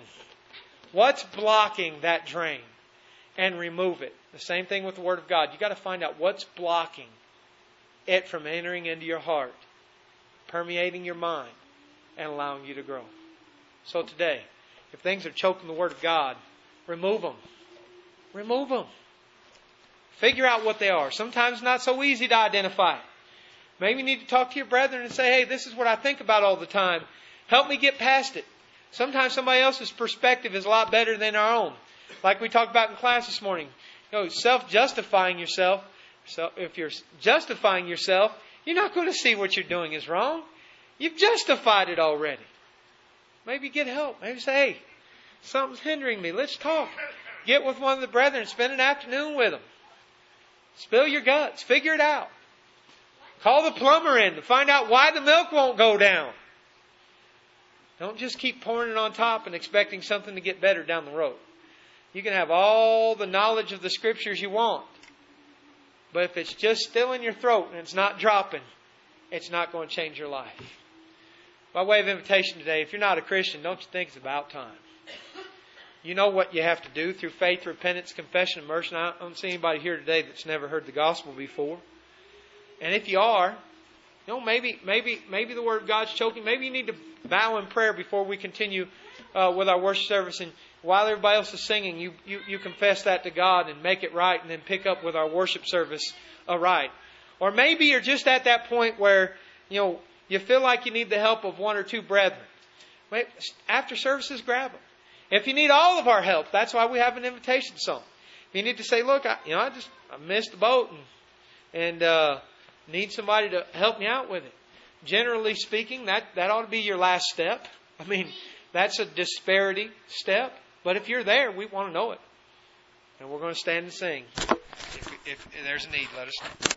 that drain and remove it. The same thing with the Word of God. You've got to find out what's blocking it from entering into your heart, permeating your mind, and allowing you to grow. So today, if things are choking the Word of God, remove them. Remove them. Figure out what they are. Sometimes it's not so easy to identify. Maybe you need to talk to your brethren and say, "Hey, this is what I think about all the time. Help me get past it." Sometimes somebody else's perspective is a lot better than our own. Like we talked about in class this morning. Self-justifying yourself. So if you're justifying yourself, you're not going to see what you're doing is wrong. You've justified it already. Maybe get help. Maybe say, "Hey, something's hindering me. Let's talk." Get with one of the brethren and spend an afternoon with them. Spill your guts. Figure it out. Call the plumber in to find out why the milk won't go down. Don't just keep pouring it on top and expecting something to get better down the road. You can have all the knowledge of the Scriptures you want. But if it's just still in your throat and it's not dropping, it's not going to change your life. By way of invitation today, if you're not a Christian, don't you think it's about time? You know what you have to do through faith, repentance, confession, and immersion. I don't see anybody here today that's never heard the gospel before. And if you are, maybe the Word of God's choking. Maybe you need to bow in prayer before we continue with our worship service. And while everybody else is singing, you confess that to God and make it right, and then pick up with our worship service right. Or maybe you're just at that point where you feel like you need the help of one or two brethren. After services, grab them. If you need all of our help, that's why we have an invitation song. If you need to say, "Look, I missed the boat and need somebody to help me out with it." Generally speaking, that ought to be your last step. I mean, that's a disparity step. But if you're there, we want to know it. And we're going to stand and sing. If there's a need, let us know.